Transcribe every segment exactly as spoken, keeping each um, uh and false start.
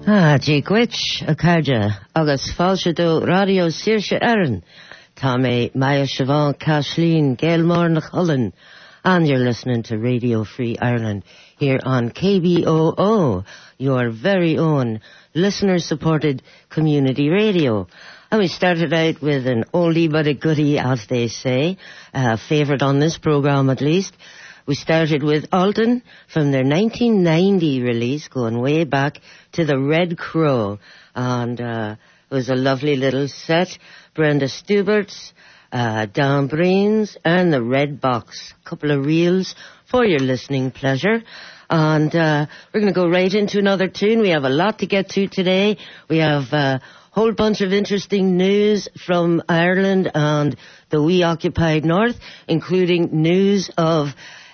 Ah, Jigwich, a carja, agus falshado radio Saoirse Éireann. Tá mé Maya Siobhan Cashleen, Gailmore na Cullen, and you're listening to Radio Free Ireland here on K B O O, your very own listener-supported community radio. And we started out with an oldie but a goodie, as they say, a favourite on this programme at least. We started with Alton from their nineteen ninety release, going way back to the Red Crow. And uh, it was a lovely little set. Brenda Stubert's, uh, Dan Breen's, and the Red Box. A couple of reels for your listening pleasure. And uh, we're going to go right into another tune. We have a lot to get to today. We have a whole bunch of interesting news from Ireland and the wee occupied north, including news of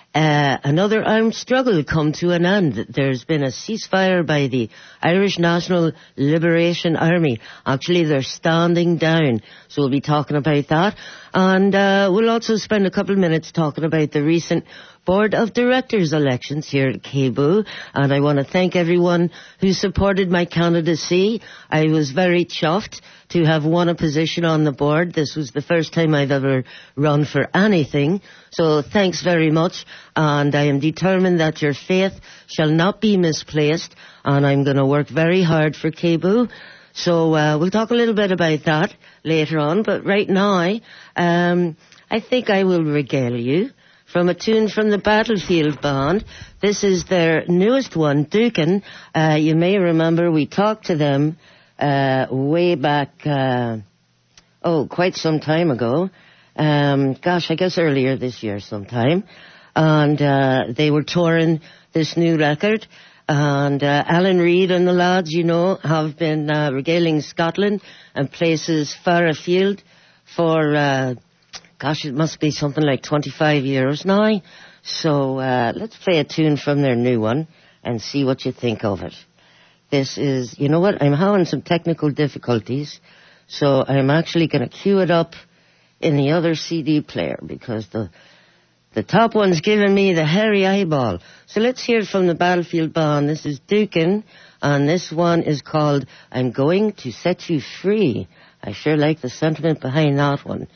Uh, another armed struggle come to an end. There's been a ceasefire by the Irish National Liberation Army. Actually, they're standing down, so we'll be talking about that. And uh, we'll also spend a couple of minutes talking about the recent Board of Directors elections here at K B O. And I want to thank everyone who supported my candidacy. I was very chuffed to have won a position on the board. This was the first time I've ever run for anything. So thanks very much. And I am determined that your faith shall not be misplaced. And I'm going to work very hard for K B O. So uh, we'll talk a little bit about that later on. But right now, um, I think I will regale you from a tune from the Battlefield Band. This is their newest one, Dukin. Uh, you may remember we talked to them uh, way back, uh, oh, quite some time ago. Um, gosh, I guess earlier this year sometime. And uh, they were touring this new record. And uh, Alan Reid and the lads, you know, have been uh, regaling Scotland and places far afield for... Uh, Gosh, it must be something like twenty-five years now. So uh, let's play a tune from their new one and see what you think of it. This is, you know what, I'm having some technical difficulties, so I'm actually going to cue it up in the other C D player because the the top one's giving me the hairy eyeball. So let's hear it from the Battlefield Band. This is Dukin, and this one is called I'm Going to Set You Free. I sure like the sentiment behind that one.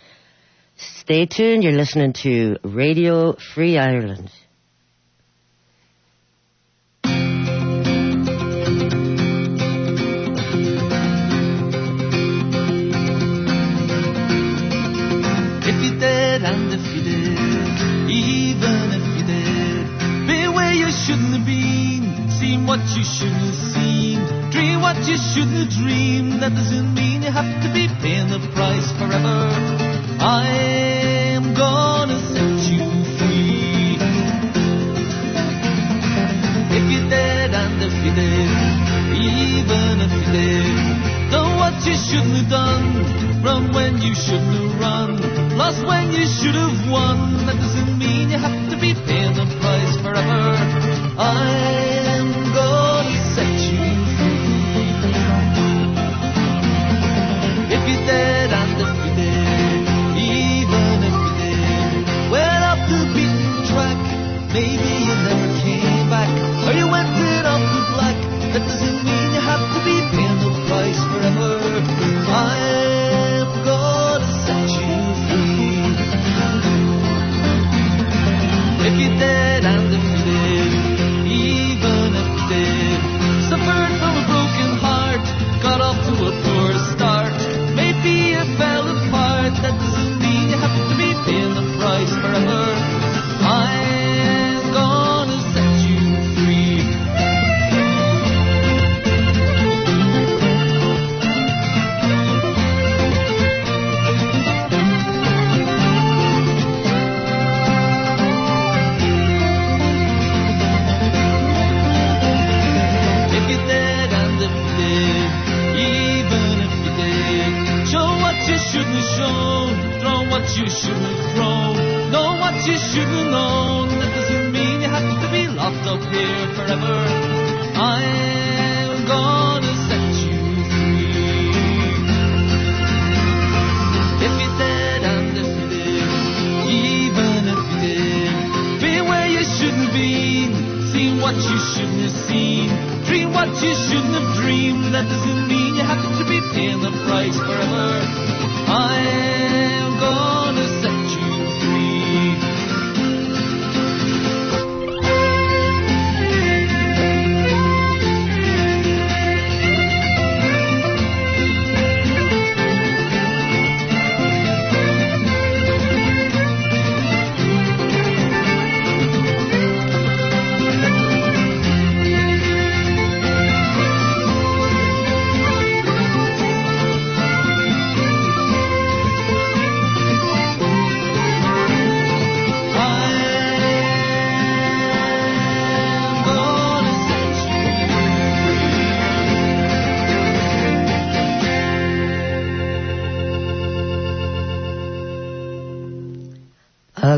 Stay tuned, you're listening to Radio Free Ireland. If you're dead and if you're dead, even if you're dead, be where you shouldn't have been, seen what you shouldn't have seen, dream what you shouldn't have dreamed. That doesn't mean you have to be paying the price forever. I'm gonna set you free. If you're dead and if you're dead, even if you're dead, done what you shouldn't have done, run when you shouldn't have run, lost when you should have won. That doesn't mean you have to be paying the price forever. I'm gonna set you free. If you're dead and if you're dead, even if you did, went off the beaten track, maybe you never came back, or you went it off the black. That doesn't mean you have to be paying the price forever. I'm gonna set you free. If you're dead and if you did, even if you did, suffered from a broken heart, got off to a poor start, maybe you fell apart. That doesn't mean you have to be paying the price forever. I'm gonna set you free. If you're dead and if you did, even if you did, show what you shouldn't have shown, throw what you shouldn't have thrown, know what you shouldn't have known. That doesn't mean you have to be locked up here forever. I'm gonna set you free. If you're dead and if you did, even if you did, be where you shouldn't have been, seen what you shouldn't have seen, dream what you shouldn't have dreamed.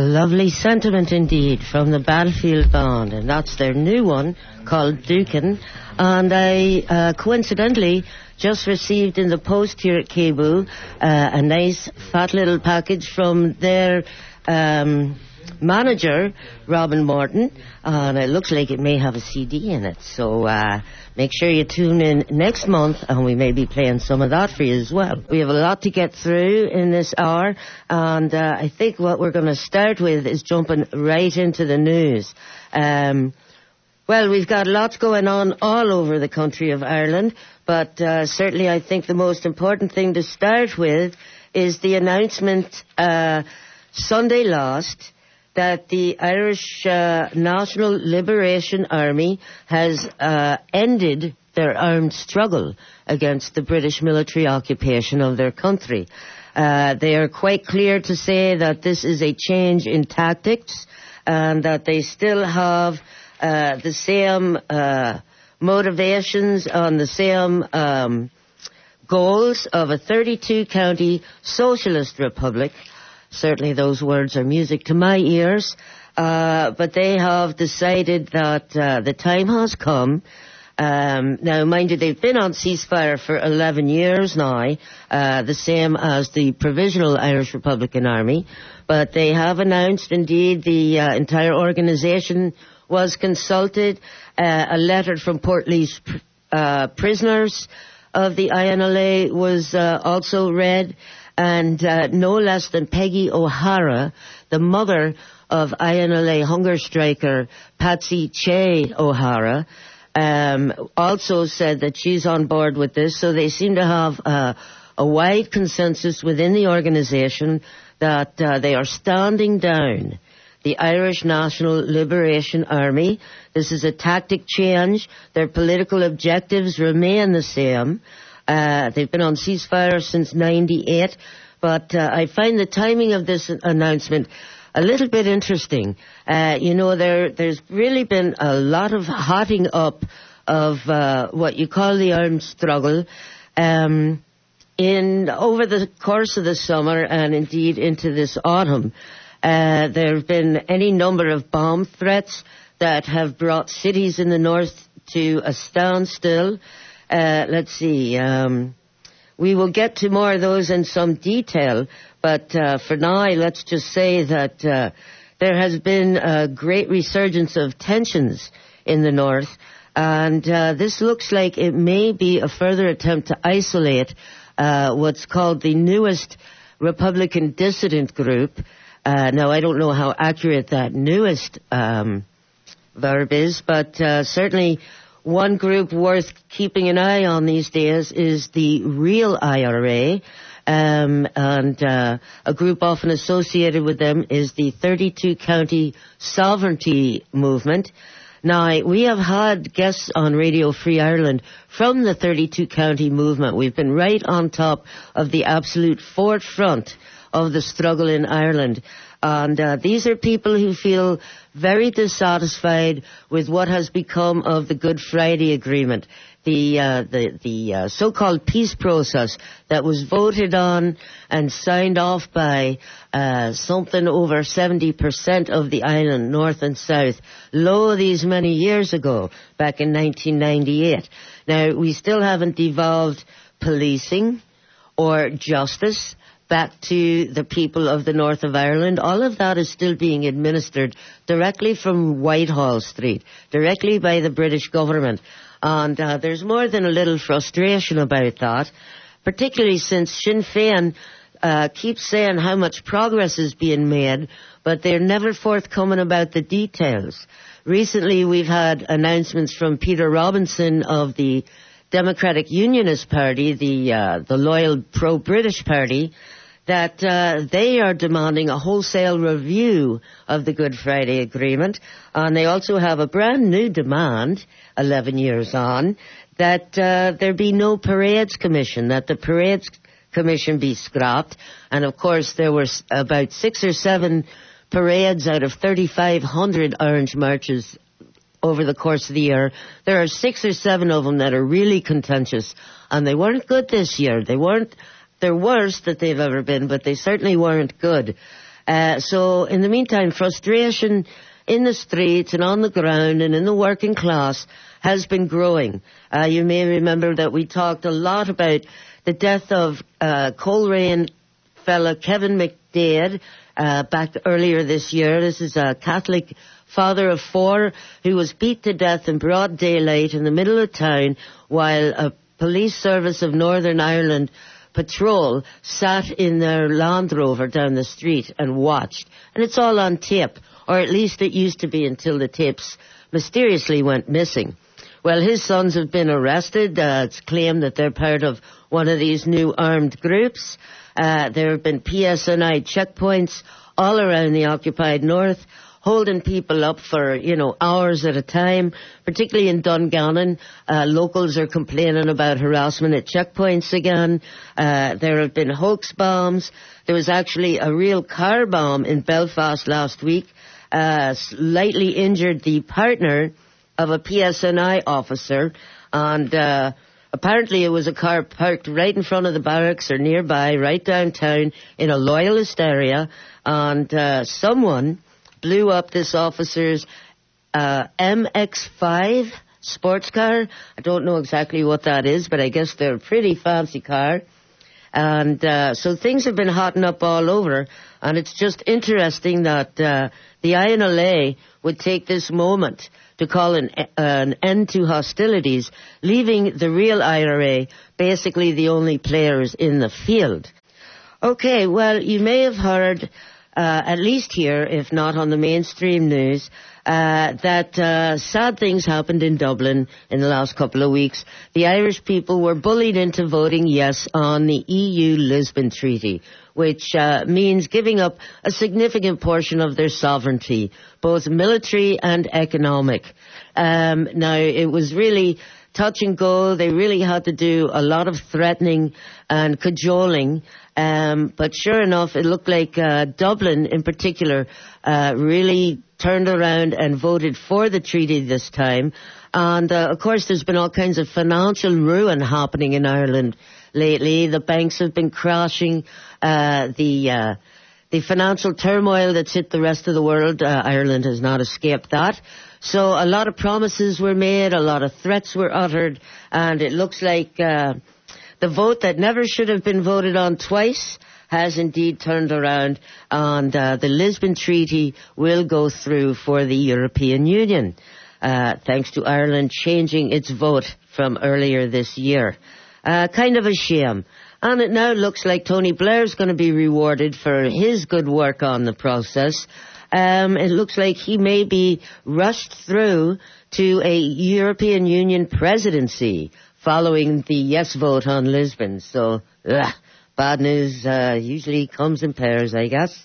lovely sentiment indeed from the Battlefield Band, and that's their new one called Dukin. And I uh, coincidentally just received in the post here at Cebu uh, a nice fat little package from their um, manager, Robin Morton, and it looks like it may have a C D in it. So uh, make sure you tune in next month, and we may be playing some of that for you as well. We have a lot to get through in this hour, and uh, I think what we're going to start with is jumping right into the news. Um, well, we've got lots going on all over the country of Ireland, but uh, certainly I think the most important thing to start with is the announcement uh, Sunday last that the Irish uh, National Liberation Army has uh, ended their armed struggle against the British military occupation of their country. Uh, they are quite clear to say that this is a change in tactics and that they still have uh, the same uh, motivations and the same um, goals of a thirty-two county socialist republic. Certainly those words are music to my ears, uh, but they have decided that uh, the time has come. Um, now, mind you, they've been on ceasefire for eleven years now, uh, the same as the Provisional Irish Republican Army, but they have announced, indeed, the uh, entire organisation was consulted. Uh, a letter from Portlaoise pr- uh, prisoners of the I N L A was uh, also read. And uh, no less than Peggy O'Hara, the mother of I N L A hunger striker Patsy Che O'Hara, um, also said that she's on board with this. So they seem to have uh, a wide consensus within the organisation that uh, they are standing down the Irish National Liberation Army. This is a tactic change. Their political objectives remain the same. Uh, they've been on ceasefire since ninety-eight, but uh, I find the timing of this announcement a little bit interesting. Uh, you know, there, there's really been a lot of hotting up of uh, what you call the armed struggle um, in over the course of the summer and indeed into this autumn. Uh, there have been any number of bomb threats that have brought cities in the north to a standstill. Uh, let's see, um, we will get to more of those in some detail, but uh, for now, let's just say that uh, there has been a great resurgence of tensions in the north, and uh, this looks like it may be a further attempt to isolate uh, what's called the newest Republican dissident group. Uh, now, I don't know how accurate that newest um, verb is, but uh, certainly one group worth keeping an eye on these days is the real I R A, um, and uh, a group often associated with them is the thirty-two county sovereignty movement. Now, we have had guests on Radio Free Ireland from the thirty-two county movement. We've been right on top of the absolute forefront of the struggle in Ireland. And uh, these are people who feel very dissatisfied with what has become of the Good Friday Agreement, the uh, the, the uh, so-called peace process that was voted on and signed off by uh, something over seventy percent of the island, north and south, lo these many years ago, back in nineteen ninety-eight. Now, we still haven't devolved policing or justice back to the people of the north of Ireland. All of that is still being administered directly from Whitehall Street, directly by the British government. And uh, there's more than a little frustration about that, particularly since Sinn Féin uh, keeps saying how much progress is being made, but they're never forthcoming about the details. Recently, we've had announcements from Peter Robinson of the Democratic Unionist Party, the uh, the loyal pro-British party, that uh, they are demanding a wholesale review of the Good Friday Agreement. And they also have a brand new demand, eleven years on, that uh, there be no Parades Commission, that the Parades Commission be scrapped. And of course, there were about six or seven parades out of thirty-five hundred Orange marches over the course of the year. There are six or seven of them that are really contentious, and they weren't good this year. They weren't their worst that they've ever been, but they certainly weren't good. Uh, so in the meantime, frustration in the streets and on the ground and in the working class has been growing. Uh, you may remember that we talked a lot about the death of uh, Coleraine fella Kevin McDaid uh, back earlier this year. This is a Catholic father of four who was beat to death in broad daylight in the middle of town while a police service of Northern Ireland patrol sat in their Land Rover down the street and watched. And it's all on tape, or at least it used to be until the tapes mysteriously went missing. Well, his sons have been arrested. Uh, it's claimed that they're part of one of these new armed groups. Uh, there have been P S N I checkpoints all around the occupied north, holding people up for, you know, hours at a time, particularly in Dungannon. Uh, locals are complaining about harassment at checkpoints again. Uh, there have been hoax bombs. There was actually a real car bomb in Belfast last week. Uh, slightly injured the partner of a P S N I officer, and uh, apparently it was a car parked right in front of the barracks or nearby, right downtown in a loyalist area, and uh, someone blew up this officer's uh, M X five sports car. I don't know exactly what that is, but I guess they're a pretty fancy car. And uh, so things have been hotting up all over, and it's just interesting that uh, the I N L A would take this moment to call an, an end to hostilities, leaving the real I R A basically the only players in the field. Okay, well, you may have heard, uh, at least here, if not on the mainstream news, uh, that uh, sad things happened in Dublin in the last couple of weeks. The Irish people were bullied into voting yes on the E U Lisbon Treaty, which uh, means giving up a significant portion of their sovereignty, both military and economic. Um, now, it was really touch and go. They really had to do a lot of threatening and cajoling. Um, but sure enough, it looked like uh, Dublin in particular uh, really turned around and voted for the treaty this time. And, uh, of course, there's been all kinds of financial ruin happening in Ireland lately. The banks have been crashing. Uh, the uh, the financial turmoil that's hit the rest of the world, uh, Ireland has not escaped that. So a lot of promises were made, a lot of threats were uttered, and it looks like uh, the vote that never should have been voted on twice has indeed turned around, and uh, the Lisbon Treaty will go through for the European Union, uh, thanks to Ireland changing its vote from earlier this year. Uh, kind of a shame. And it now looks like Tony Blair's going to be rewarded for his good work on the process. Um, it looks like he may be rushed through to a European Union presidency following the yes vote on Lisbon. So, ugh, bad news uh, usually comes in pairs, I guess.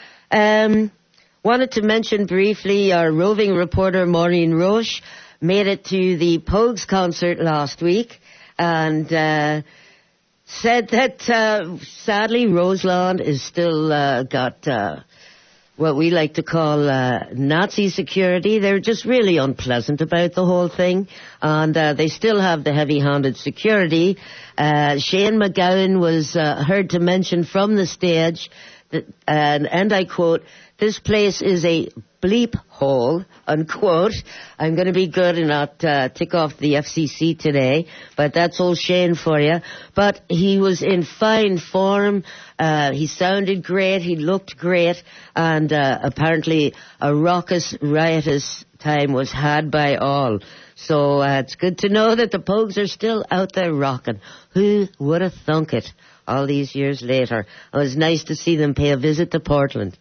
Um, wanted to mention briefly our roving reporter Maureen Roche made it to the Pogues concert last week and uh, said that uh, sadly Roseland is still uh, got uh, what we like to call uh, Nazi security. They're just really unpleasant about the whole thing, and uh, they still have the heavy-handed security. Uh, Shane McGowan was uh, heard to mention from the stage, that, and, and I quote, "This place is a bleep hole," unquote. I'm going to be good and not uh, tick off the F C C today, but that's old Shane for you. But he was in fine form. Uh, he sounded great. He looked great. And uh, apparently a raucous, riotous time was had by all. So uh, it's good to know that the Pogues are still out there rocking. Who would have thunk it all these years later? It was nice to see them pay a visit to Portland.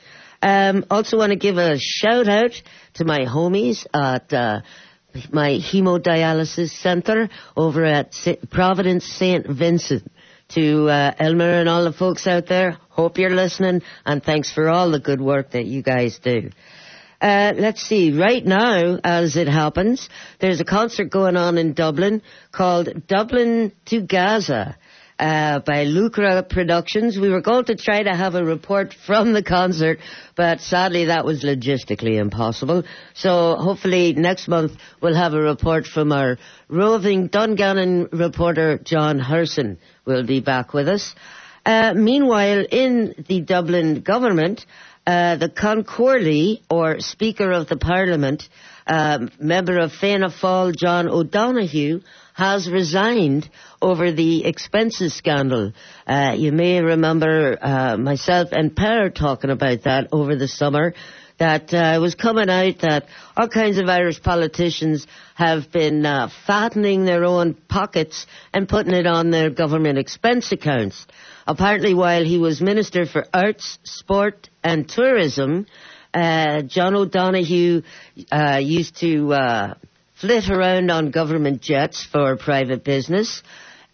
Um, also want to give a shout out to my homies at uh, my hemodialysis centre over at Saint Providence Saint Vincent. To uh, Elmer and all the folks out there, hope you're listening, and thanks for all the good work that you guys do. Uh, let's see, right now, as it happens, there's a concert going on in Dublin called Dublin to Gaza. Uh, by Lucra Productions. We were going to try to have a report from the concert, but sadly that was logistically impossible. So hopefully next month we'll have a report from our roving Dungannon reporter John Herson will be back with us. Uh, meanwhile, in the Dublin government, uh, the Concorley, or Speaker of the Parliament, um, member of Fianna Fáil, John O'Donoghue, has resigned over the expenses scandal. Uh, you may remember uh, myself and Per talking about that over the summer, that uh, it was coming out that all kinds of Irish politicians have been uh, fattening their own pockets and putting it on their government expense accounts. Apparently, while he was Minister for Arts, Sport and Tourism, uh, John O'Donoghue uh, used to uh, flit around on government jets for private business.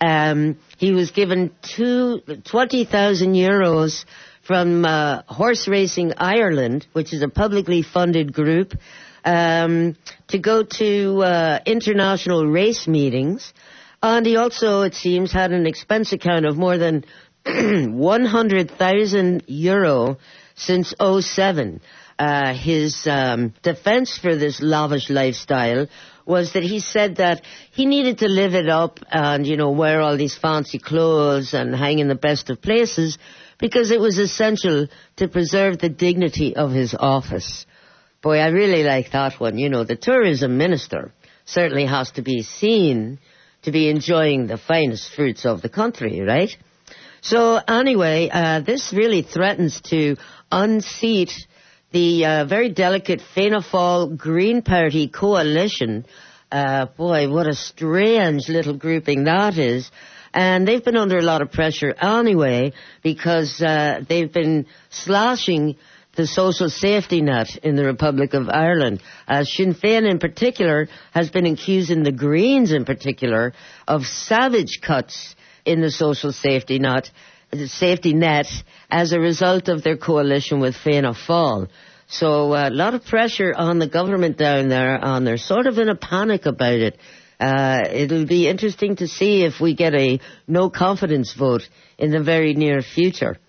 Um, he was given two, twenty thousand euros from uh, Horse Racing Ireland, which is a publicly funded group, um, to go to uh, international race meetings. And he also, it seems, had an expense account of more than one hundred thousand euro since oh seven. Uh, his um, defense for this lavish lifestyle was that he said that he needed to live it up and, you know, wear all these fancy clothes and hang in the best of places because it was essential to preserve the dignity of his office. Boy, I really like that one. You know, the tourism minister certainly has to be seen to be enjoying the finest fruits of the country, right? So anyway, uh, this really threatens to unseat the uh, very delicate Fianna Fáil Green Party coalition. Uh, boy, what a strange little grouping that is. And they've been under a lot of pressure anyway because uh, they've been slashing the social safety net in the Republic of Ireland. Uh, Sinn Féin in particular has been accusing the Greens in particular of savage cuts in the social safety net, the safety net as a result of their coalition with Fianna Fáil. So uh, a lot of pressure on the government down there, and they're sort of in a panic about it. Uh, it'll be interesting to see if we get a no confidence vote in the very near future.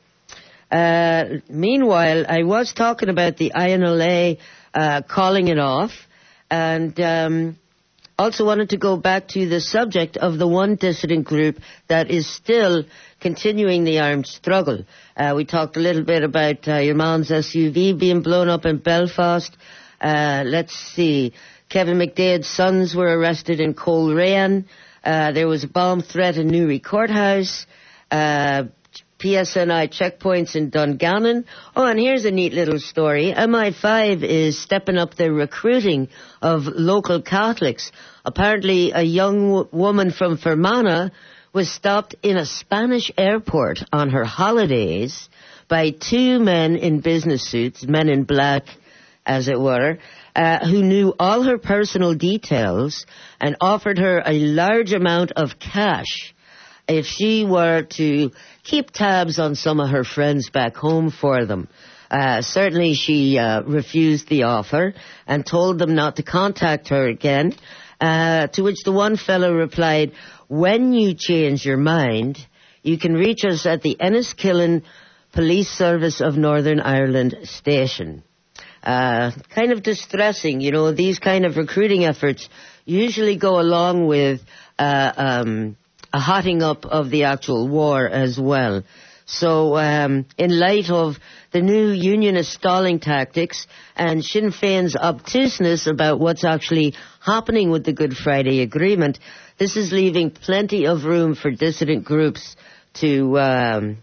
Uh, meanwhile, I was talking about the I N L A uh, calling it off, and um, also wanted to go back to the subject of the one dissident group that is still continuing the armed struggle. Uh, we talked a little bit about uh, your man's S U V being blown up in Belfast. Uh, let's see. Kevin McDade's sons were arrested in Coleraine. Uh, there was a bomb threat in Newry Courthouse. Uh, P S N I checkpoints in Dungannon. Oh, and here's a neat little story. M I five is stepping up their recruiting of local Catholics. Apparently, a young w- woman from Fermanagh was stopped in a Spanish airport on her holidays by two men in business suits, men in black, as it were, uh, who knew all her personal details and offered her a large amount of cash if she were to keep tabs on some of her friends back home for them. Uh, certainly she uh, refused the offer and told them not to contact her again, uh, to which the one fellow replied, "When you change your mind, you can reach us at the Enniskillen Police Service of Northern Ireland station." Uh, kind of distressing, you know, these kind of recruiting efforts usually go along with uh, um, a hotting up of the actual war as well. So um, in light of the new unionist stalling tactics and Sinn Féin's obtuseness about what's actually happening with the Good Friday Agreement, this is leaving plenty of room for dissident groups to um,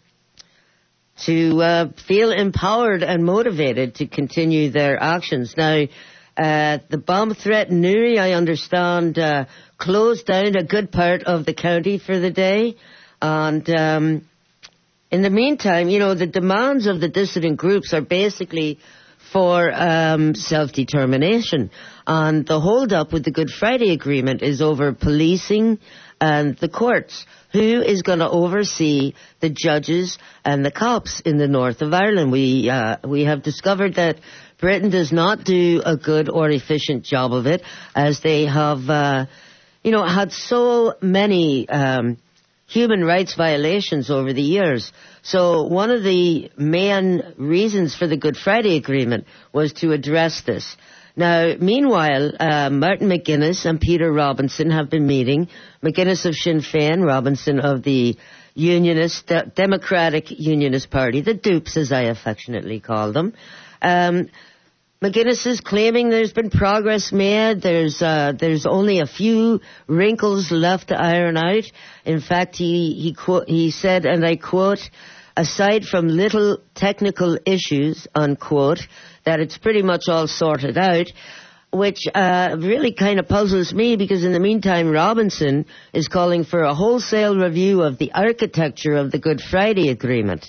to uh, feel empowered and motivated to continue their actions. Now, uh, the bomb threat in Newry, I understand, uh, closed down a good part of the county for the day. And um, in the meantime, you know, the demands of the dissident groups are basically for um, self-determination. And the hold-up with the Good Friday Agreement is over policing and the courts. Who is going to oversee the judges and the cops in the north of Ireland? We uh, we have discovered that Britain does not do a good or efficient job of it, as they have, uh, you know, had so many um, human rights violations over the years. So one of the main reasons for the Good Friday Agreement was to address this. Now, meanwhile, uh, Martin McGuinness and Peter Robinson have been meeting. McGuinness of Sinn Féin, Robinson of the Unionist, uh, Democratic Unionist Party, the dupes as I affectionately call them. Um, McGuinness is claiming there's been progress made. There's uh, there's only a few wrinkles left to iron out. In fact, he he quote, he said, and I quote, "Aside from little technical issues," unquote, that it's pretty much all sorted out, which uh, really kind of puzzles me because in the meantime, Robinson is calling for a wholesale review of the architecture of the Good Friday Agreement.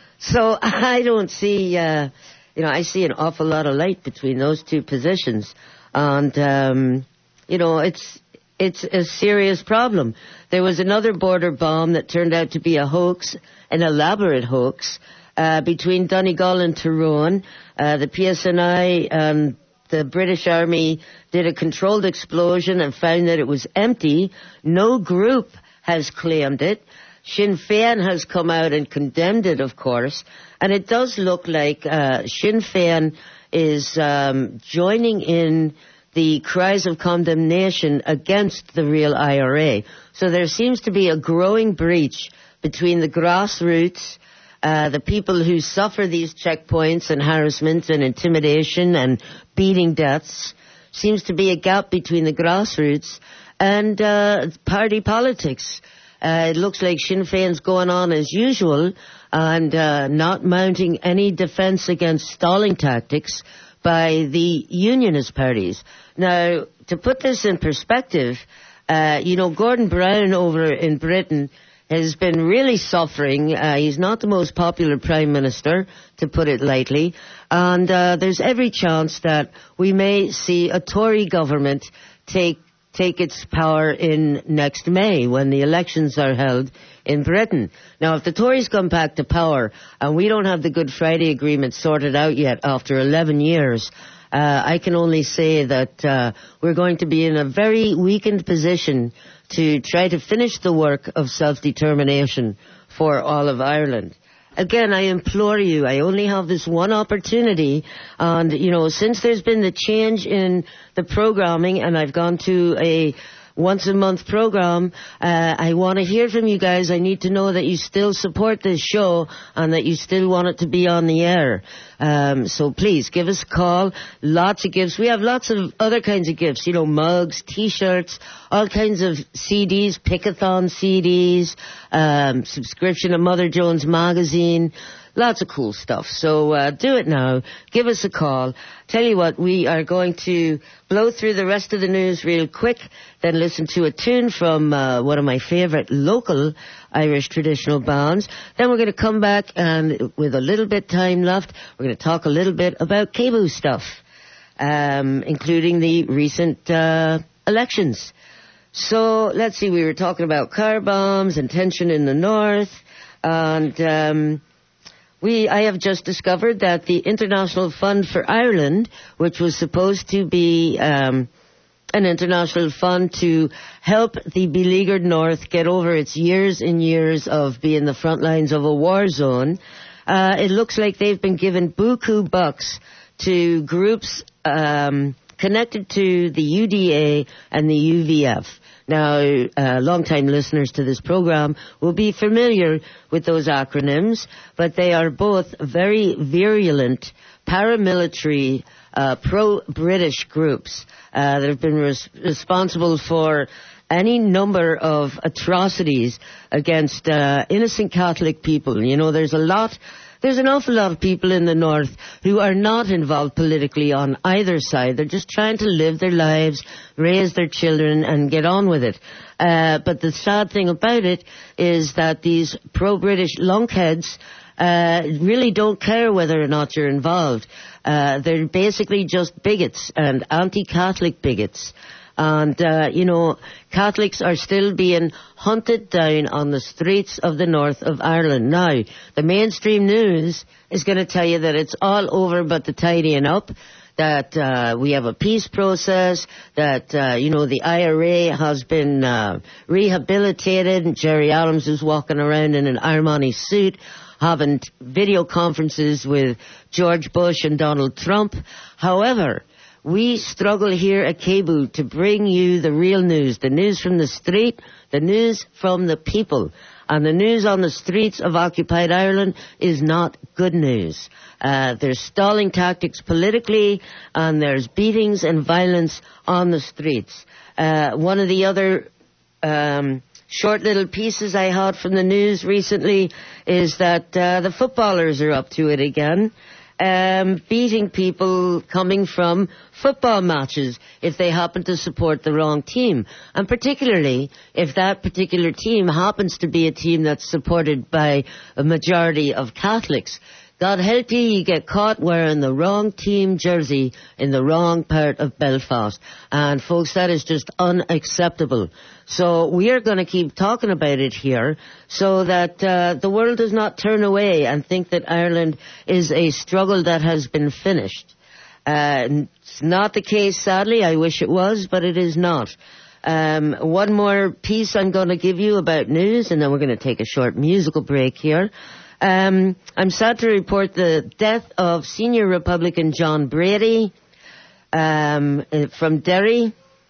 So I don't see, uh, you know, I see an awful lot of light between those two positions. And, um, you know, it's it's a serious problem. There was another border bomb that turned out to be a hoax, an elaborate hoax, uh, between Donegal and Tyrone. Uh, the P S N I and the British Army did a controlled explosion and found that it was empty. No group has claimed it. Sinn Féin has come out and condemned it, of course. And it does look like uh, Sinn Féin is um, joining in the cries of condemnation against the real I R A. So there seems to be a growing breach between the grassroots, uh, the people who suffer these checkpoints and harassment and intimidation and beating deaths. Seems to be a gap between the grassroots and uh, party politics. Uh, it looks like Sinn Féin's going on as usual and uh, not mounting any defence against stalling tactics by the unionist parties. Now, to put this in perspective, uh, you know, Gordon Brown over in Britain has been really suffering. Uh, he's not the most popular Prime Minister, to put it lightly. And uh, there's every chance that we may see a Tory government take take its power in next May when the elections are held in Britain. Now, if the Tories come back to power and we don't have the Good Friday Agreement sorted out yet after eleven years, uh, I can only say that uh, we're going to be in a very weakened position to try to finish the work of self-determination for all of Ireland. Again, I implore you, I only have this one opportunity, and, you know, since there's been the change in the programming and I've gone to a once-a-month program, uh, I want to hear from you guys. I need to know that you still support this show and that you still want it to be on the air. Um, so please, give us a call. Lots of gifts. We have lots of other kinds of gifts, you know, mugs, T-shirts, all kinds of C Ds, Pickathon C Ds, um, subscription to Mother Jones magazine. Lots of cool stuff. So uh, do it now. Give us a call. Tell you what, we are going to blow through the rest of the news real quick, then listen to a tune from uh, one of my favourite local Irish traditional bands. Then we're going to come back, and with a little bit time left, we're going to talk a little bit about C A B U stuff, um, including the recent uh, elections. So let's see, we were talking about car bombs and tension in the north, and Um, We, I have just discovered that the International Fund for Ireland, which was supposed to be um, an international fund to help the beleaguered North get over its years and years of being the front lines of a war zone, uh, it looks like they've been given buku bucks to groups um, connected to the U D A and the U V F. Now, uh, long-time listeners to this program will be familiar with those acronyms, but they are both very virulent paramilitary uh, pro-British groups uh, that have been res- responsible for any number of atrocities against uh, innocent Catholic people. You know, there's a lot... There's an awful lot of people in the North who are not involved politically on either side. They're just trying to live their lives, raise their children, and get on with it. Uh, but the sad thing about it is that these pro-British lunkheads uh, really don't care whether or not you're involved. Uh, they're basically just bigots and anti-Catholic bigots. And, uh, you know, Catholics are still being hunted down on the streets of the north of Ireland. Now, the mainstream news is going to tell you that it's all over but the tidying up, that uh, we have a peace process, that, uh, you know, the I R A has been uh, rehabilitated, and Jerry Adams is walking around in an Armani suit, having video conferences with George Bush and Donald Trump. However, We struggle here at K B U to bring you the real news, the news from the street, the news from the people. And the news on the streets of occupied Ireland is not good news. Uh, there's stalling tactics politically, and there's beatings and violence on the streets. Uh, one of the other um, short little pieces I had from the news recently is that uh, the footballers are up to it again. Um, beating people coming from football matches if they happen to support the wrong team. And particularly if that particular team happens to be a team that's supported by a majority of Catholics. God help you, you get caught wearing the wrong team jersey in the wrong part of Belfast. And folks, that is just unacceptable. So we are going to keep talking about it here so that uh, the world does not turn away and think that Ireland is a struggle that has been finished. Uh, it's not the case, sadly. I wish it was, but it is not. Um, one more piece I'm going to give you about news, and then we're going to take a short musical break here. Um, I'm sad to report the death of senior Republican John Brady um, from Derry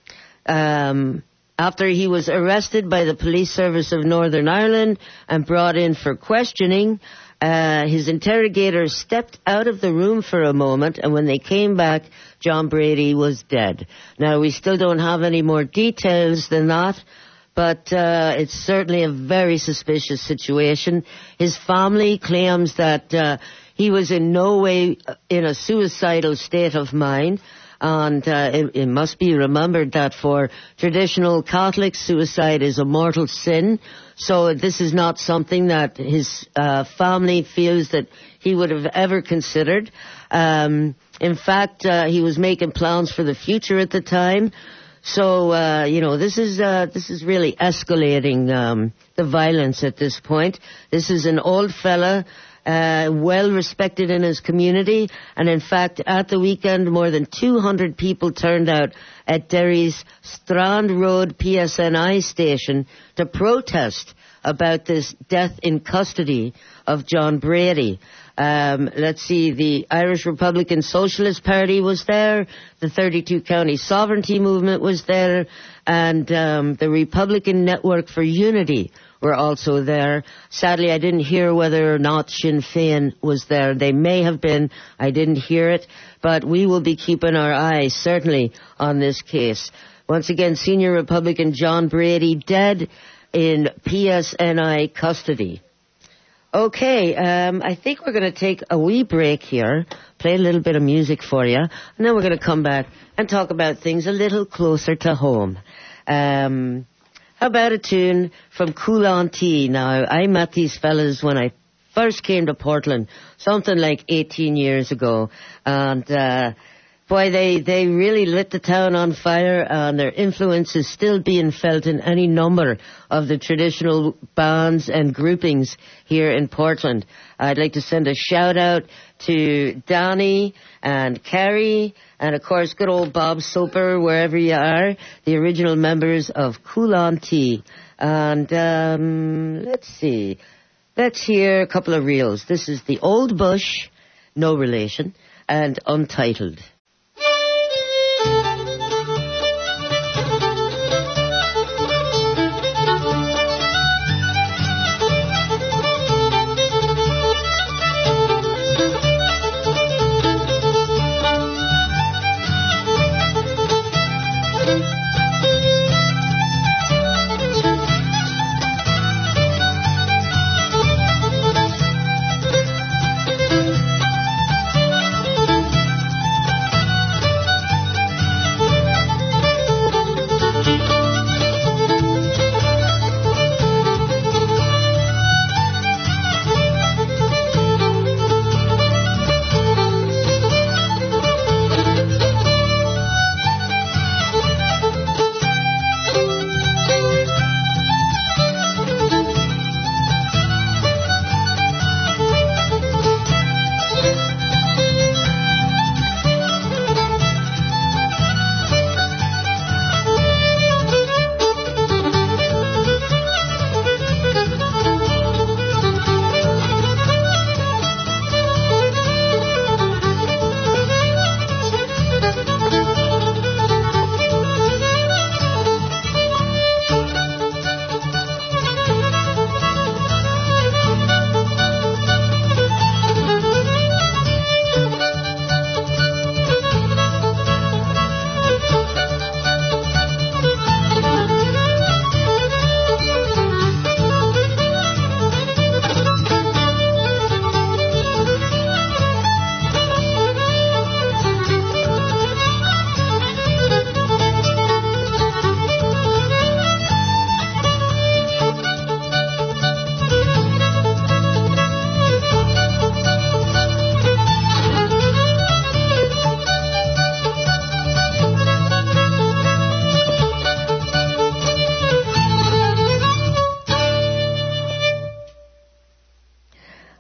um, after he was arrested by the Police Service of Northern Ireland and brought in for questioning. Uh, his interrogators stepped out of the room for a moment, and when they came back, John Brady was dead. Now, we still don't have any more details than that, but uh, it's certainly a very suspicious situation. His family claims that uh, he was in no way in a suicidal state of mind, and uh, it, it must be remembered that for traditional Catholics, suicide is a mortal sin, so this is not something that his uh, family feels that he would have ever considered. Um, in fact, uh, he was making plans for the future at the time. So, uh, you know, this is, uh, this is really escalating, um, the violence at this point. This is an old fella, uh, well respected in his community. And in fact, at the weekend, more than two hundred people turned out at Derry's Strand Road P S N I station to protest about this death in custody of John Brady. Um, let's see, the Irish Republican Socialist Party was there, the thirty-two county sovereignty movement was there, and um, the Republican Network for Unity were also there. Sadly, I didn't hear whether or not Sinn Féin was there. They may have been. I didn't hear it, but we will be keeping our eyes certainly on this case. Once again, senior Republican John Brady dead in P S N I custody. Okay, um, I think we're going to take a wee break here, play a little bit of music for you, and then we're going to come back and talk about things a little closer to home. Um, how about a tune from Cool Tea? Now, I met these fellas when I first came to Portland, something like eighteen years ago, and uh, boy, they, they really lit the town on fire, and their influence is still being felt in any number of the traditional bands and groupings here in Portland. I'd like to send a shout out to Danny and Carrie, and of course good old Bob Soper, wherever you are, the original members of Cool Tea. And um, let's see, let's hear a couple of reels. This is The Old Bush, no relation, and Untitled.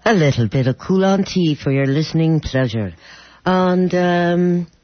a little bit of Cool on Tea for your listening pleasure. And um,